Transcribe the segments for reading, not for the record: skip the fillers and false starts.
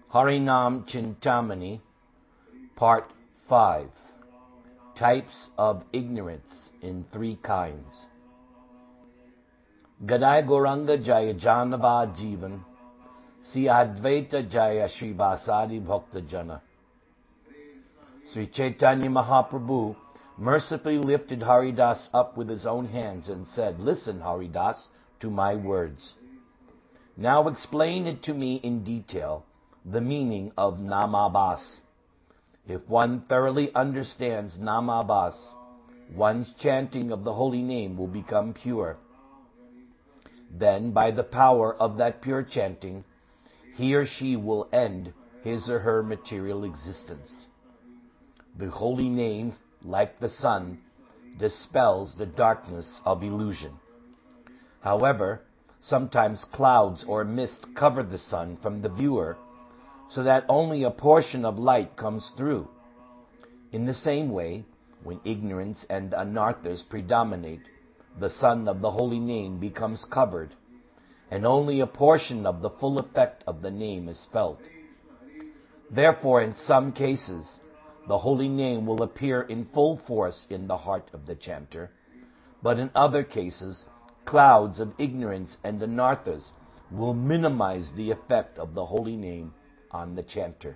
Harinam Chintamani, Part 5. Types of Ignorance in 3 kinds. Gadai Gauranga Jaya Janava Jivan, Si Advaita Jaya Srivasadi Bhakta Jana. Sri Chaitanya Mahaprabhu mercifully lifted Haridas up with his own hands and said, "Listen, Haridas, to my words. Now explain it to me in detail, the meaning of Namabhas. If one thoroughly understands Namabhas, one's chanting of the holy name will become pure. Then, by the power of that pure chanting, he or she will end his or her material existence. The holy name, like the sun, dispels the darkness of illusion. However, sometimes clouds or mist cover the sun from the viewer, so that only a portion of light comes through. In the same way, when ignorance and anarthas predominate, the sun of the holy name becomes covered, and only a portion of the full effect of the name is felt. Therefore, in some cases, the holy name will appear in full force in the heart of the chanter, but in other cases, clouds of ignorance and anarthas will minimize the effect of the holy name on the chanter.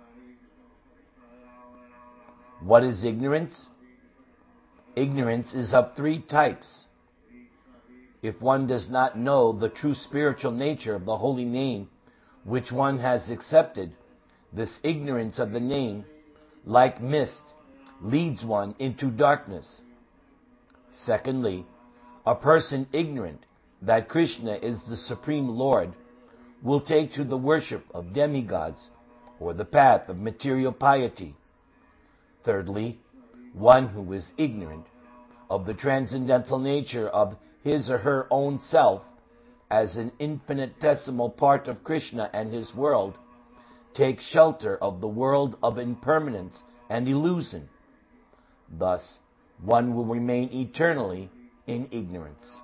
What is ignorance? Ignorance is of 3 types. If one does not know the true spiritual nature of the holy name which one has accepted, this ignorance of the name, like mist, leads one into darkness. Secondly, a person ignorant that Krishna is the Supreme Lord will take to the worship of demigods or the path of material piety. Thirdly, one who is ignorant of the transcendental nature of his or her own self as an infinitesimal part of Krishna and his world takes shelter of the world of impermanence and illusion. Thus, one will remain eternally in ignorance."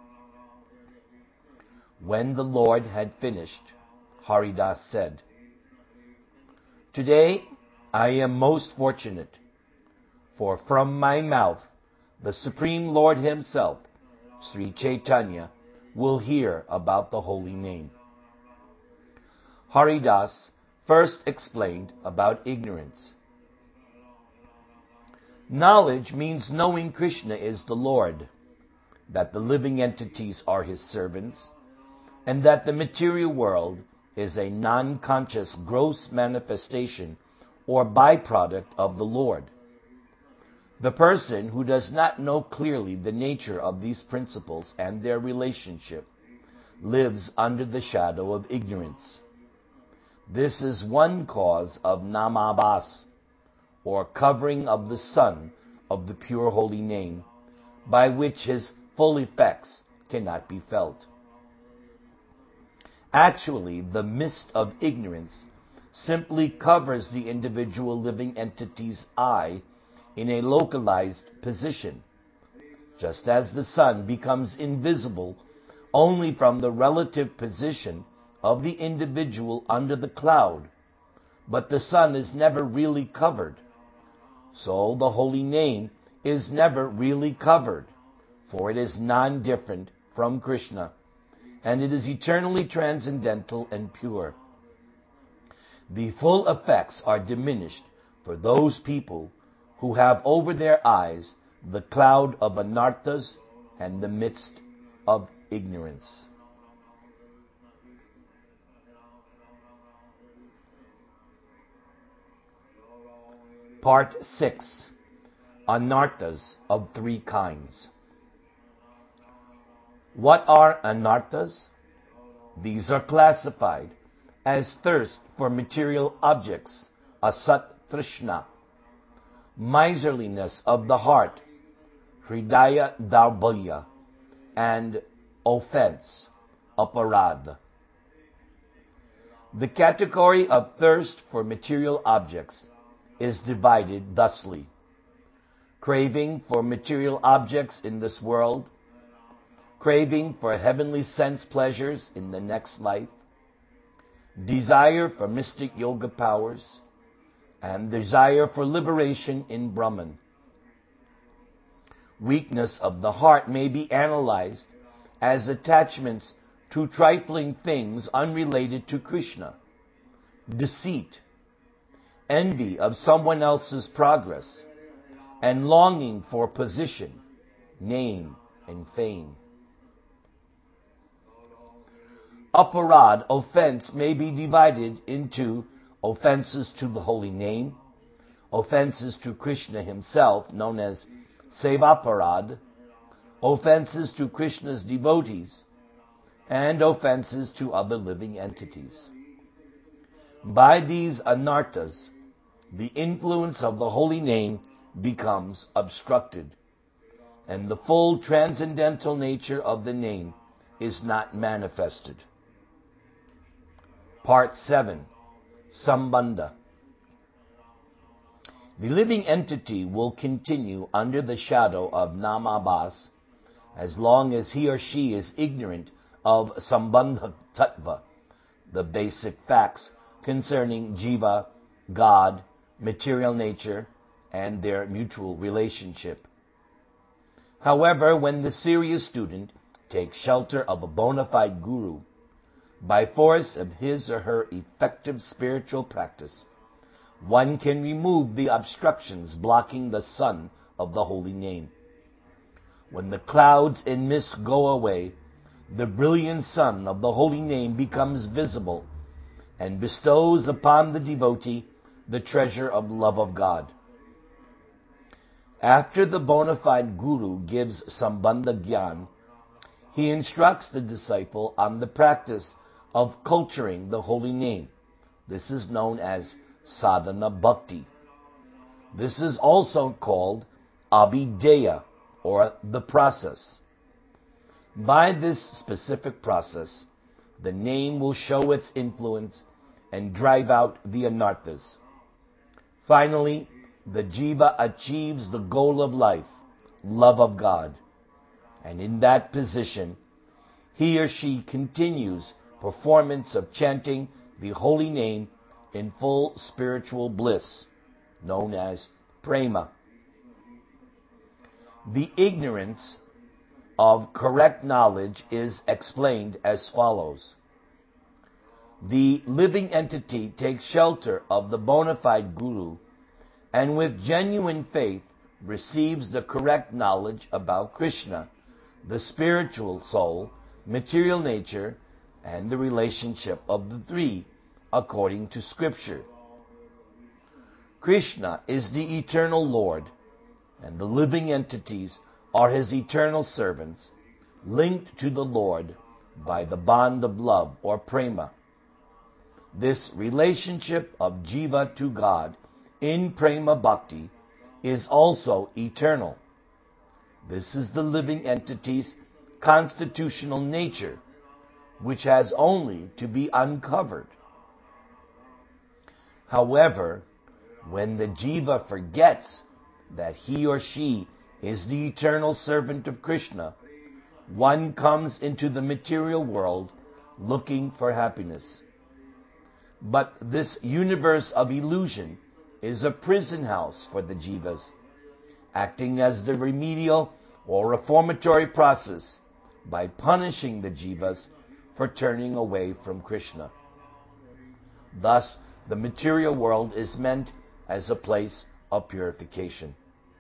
When the Lord had finished, Haridas said, "Today I am most fortunate, for from my mouth the Supreme Lord himself, Sri Chaitanya, will hear about the holy name." Haridas first explained about ignorance. Knowledge means knowing Krishna is the Lord, that the living entities are his servants, and that the material world is a non-conscious gross manifestation or byproduct of the Lord. The person who does not know clearly the nature of these principles and their relationship lives under the shadow of ignorance. This is one cause of Namabhas, or covering of the sun of the pure holy name, by which his full effects cannot be felt. Actually, the mist of ignorance simply covers the individual living entity's eye in a localized position, just as the sun becomes invisible only from the relative position of the individual under the cloud, but the sun is never really covered. So the holy name is never really covered, for it is non-different from Krishna, and it is eternally transcendental and pure. The full effects are diminished for those people who have over their eyes the cloud of anarthas and the mist of ignorance. Part 6. Anarthas of 3 kinds. What are anarthas? These are classified as thirst for material objects, asat trishna, miserliness of the heart, hridaya darbhalya, and offense, aparad. The category of thirst for material objects is divided thusly: craving for material objects in this world, craving for heavenly sense pleasures in the next life, desire for mystic yoga powers, and desire for liberation in Brahman. Weakness of the heart may be analyzed as attachments to trifling things unrelated to Krishna, deceit, envy of someone else's progress, and longing for position, name, and fame. Aparad, offense, may be divided into offenses to the holy name, offenses to Krishna himself, known as Sevaparad, offenses to Krishna's devotees, and offenses to other living entities. By these anarthas, the influence of the holy name becomes obstructed, and the full transcendental nature of the name is not manifested. Part 7. Sambandha. The living entity will continue under the shadow of Namabhas as long as he or she is ignorant of Sambandha Tattva, the basic facts concerning Jiva, God, material nature, and their mutual relationship. However, when the serious student takes shelter of a bona fide guru, by force of his or her effective spiritual practice, one can remove the obstructions blocking the sun of the holy name. When the clouds and mist go away, the brilliant sun of the holy name becomes visible and bestows upon the devotee the treasure of love of God. After the bona fide guru gives Sambandha Gyan, he instructs the disciple on the practice of culturing the holy name. This is known as sadhana bhakti. This is also called abhideya, or the process. By this specific process, the name will show its influence and drive out the anarthas. Finally, the jiva achieves the goal of life, love of God, and in that position, he or she continues performance of chanting the holy name in full spiritual bliss, known as prema. The ignorance of correct knowledge is explained as follows. The living entity takes shelter of the bona fide guru and with genuine faith receives the correct knowledge about Krishna, the spiritual soul, material nature, and the relationship of the three, according to Scripture. Krishna is the eternal Lord, and the living entities are his eternal servants, linked to the Lord by the bond of love, or prema. This relationship of jiva to God in prema bhakti is also eternal. This is the living entity's constitutional nature, which has only to be uncovered. However, when the jiva forgets that he or she is the eternal servant of Krishna, one comes into the material world looking for happiness. But this universe of illusion is a prison house for the jivas, acting as the remedial or reformatory process by punishing the jivas for turning away from Krishna. Thus, the material world is meant as a place of purification.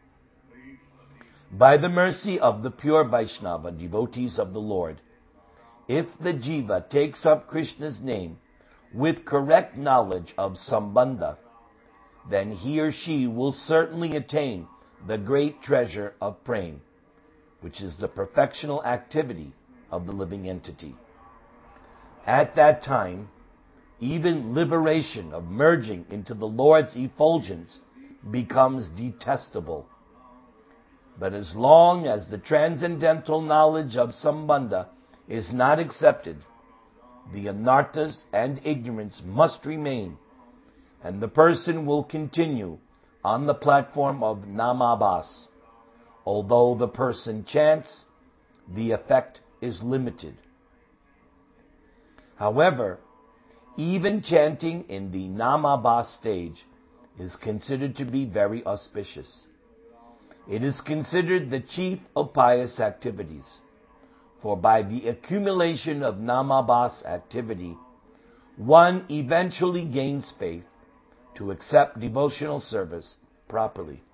By the mercy of the pure Vaishnava, devotees of the Lord, if the jiva takes up Krishna's name with correct knowledge of Sambandha, then he or she will certainly attain the great treasure of prema, which is the perfectional activity of the living entity. At that time, even liberation of merging into the Lord's effulgence becomes detestable. But as long as the transcendental knowledge of Sambandha is not accepted, the anarthas and ignorance must remain, and the person will continue on the platform of Namabhas. Although the person chants, the effect is limited. However, Even chanting in the Namabas stage is considered to be very auspicious. It is considered the chief of pious activities, for by the accumulation of Namabas activity, one eventually gains faith to accept devotional service properly.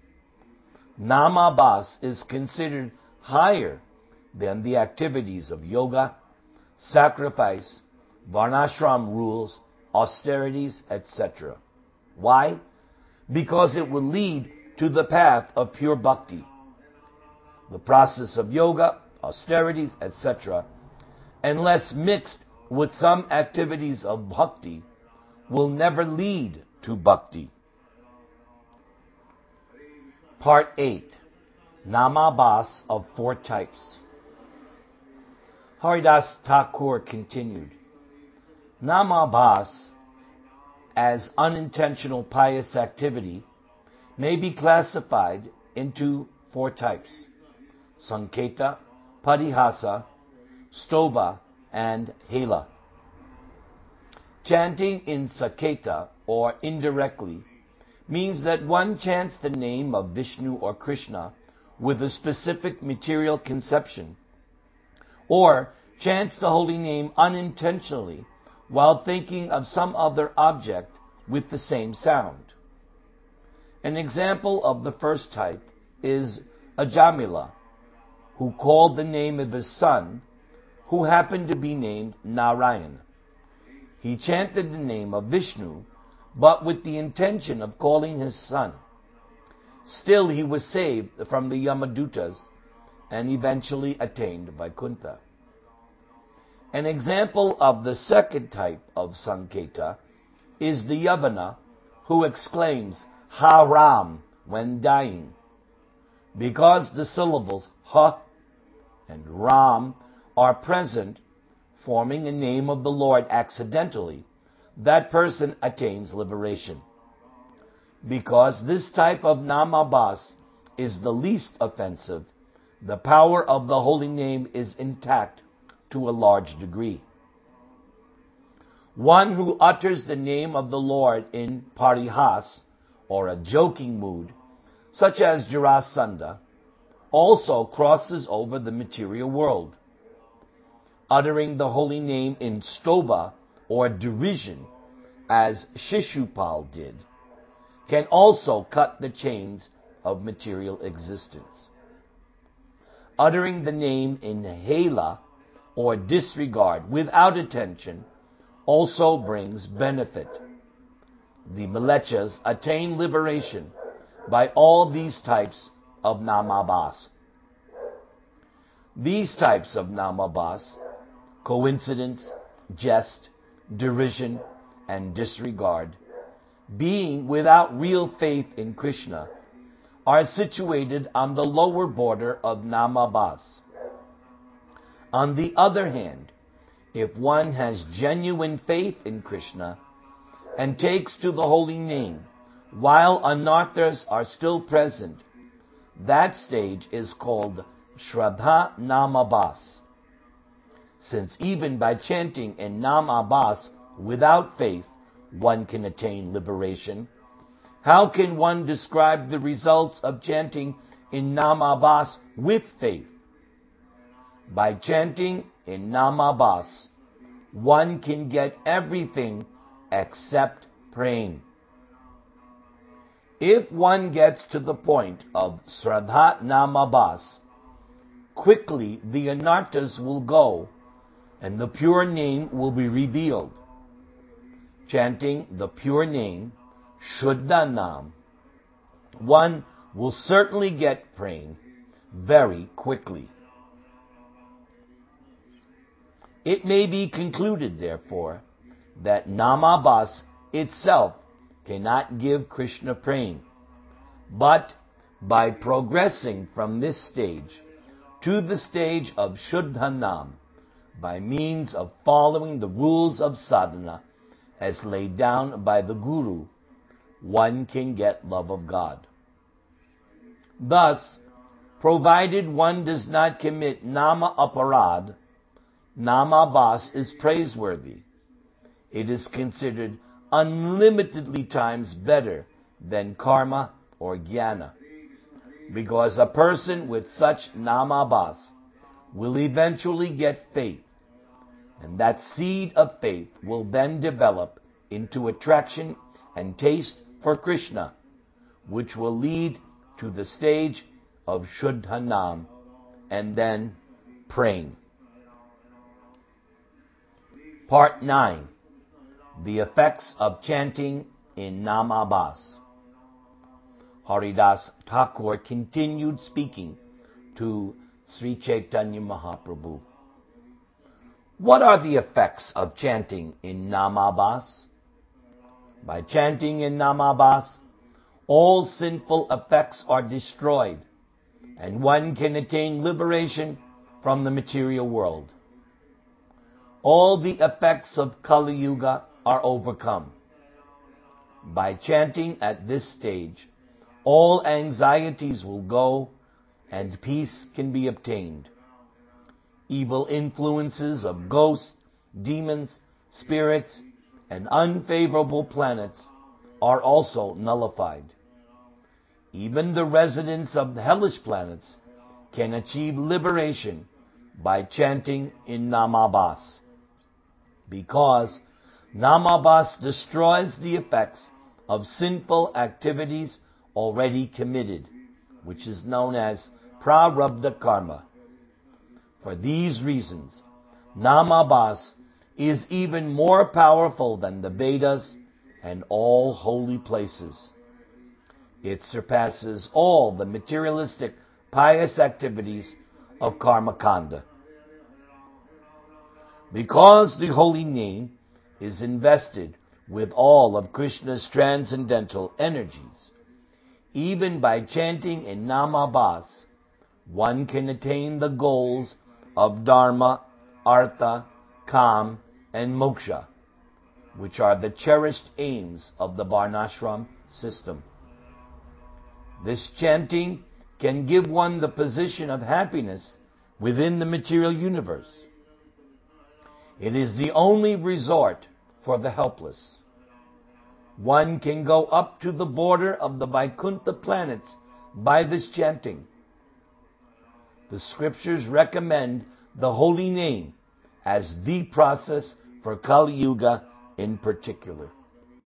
Namabas is considered higher than the activities of yoga, sacrifice, varnashram rules, austerities, etc. Why? Because it will lead to the path of pure bhakti. The process of yoga, austerities, etc., unless mixed with some activities of bhakti, will never lead to bhakti. Part 8. Namabas of 4 types. Haridas Thakur continued, Namabas, as unintentional pious activity, may be classified into 4 types: Sanketa, Parihasa, Stova, and Hela. Chanting in Sanketa, or indirectly, means that one chants the name of Vishnu or Krishna with a specific material conception, or chants the holy name unintentionally while thinking of some other object with the same sound. An example of the first type is Ajamila, who called the name of his son, who happened to be named Narayan. He chanted the name of Vishnu, but with the intention of calling his son. Still, he was saved from the Yamadutas and eventually attained Vaikuntha. An example of the second type of Sanketa is the Yavana, who exclaims, Ha Ram, when dying. Because the syllables Ha and Ram are present, forming a name of the Lord accidentally, that person attains liberation. Because this type of Namabas is the least offensive, the power of the holy name is intact to a large degree. One who utters the name of the Lord in parihas, or a joking mood, such as Jarasandha, also crosses over the material world. Uttering the holy name in stova, or derision, as Shishupal did, can also cut the chains of material existence. Uttering the name in hela, or disregard, without attention, also brings benefit. The Mlechas attain liberation by all these types of Namabas. These types of Namabas, coincidence, jest, derision, and disregard, being without real faith in Krishna, are situated on the lower border of Namabas. On the other hand, if one has genuine faith in Krishna and takes to the holy name while anarthas are still present, that stage is called Shraddha Namabas. Since even by chanting in Namabas without faith, one can attain liberation, how can one describe the results of chanting in Namabas with faith? By chanting in Namabas, one can get everything except praying. If one gets to the point of Shraddha Namabas, quickly the anarthas will go and the pure name will be revealed. Chanting the pure name, Shuddha Nam, one will certainly get praying very quickly. It may be concluded, therefore, that Namabas itself cannot give Krishna praying, but by progressing from this stage to the stage of Shuddha Nam, by means of following the rules of sadhana as laid down by the Guru, one can get love of God. Thus, provided one does not commit nama aparad, Namabas is praiseworthy. it is considered unlimitedly times better than karma or jnana, because a person with such namabhas will eventually get faith, and that seed of faith will then develop into attraction and taste for Krishna, which will lead to the stage of Shuddha Nam, and then praying. Part 9. The effects of chanting in namabhas. Haridas Thakur continued speaking to Sri Chaitanya Mahaprabhu. What are the effects of chanting in namabhas? By chanting in namabhas, all sinful effects are destroyed, and one can attain liberation from the material world. All the effects of Kali Yuga are overcome. By chanting at this stage, all anxieties will go and peace can be obtained. Evil influences of ghosts, demons, spirits, and unfavorable planets are also nullified. Even the residents of the hellish planets can achieve liberation by chanting in namabhas, because namabhas destroys the effects of sinful activities already committed, which is known as prarabdha karma. For these reasons, namabhas is even more powerful than the Vedas and all holy places. It surpasses all the materialistic pious activities of karmakanda. Because the holy name is invested with all of Krishna's transcendental energies, even by chanting in namabhas, one can attain the goals of dharma, artha, kam, and moksha, which are the cherished aims of the varnashram system. This chanting can give one the position of happiness within the material universe. It is the only resort for the helpless. One can go up to the border of the Vaikuntha planets by this chanting. The scriptures recommend the holy name as the process for Kali Yuga in particular.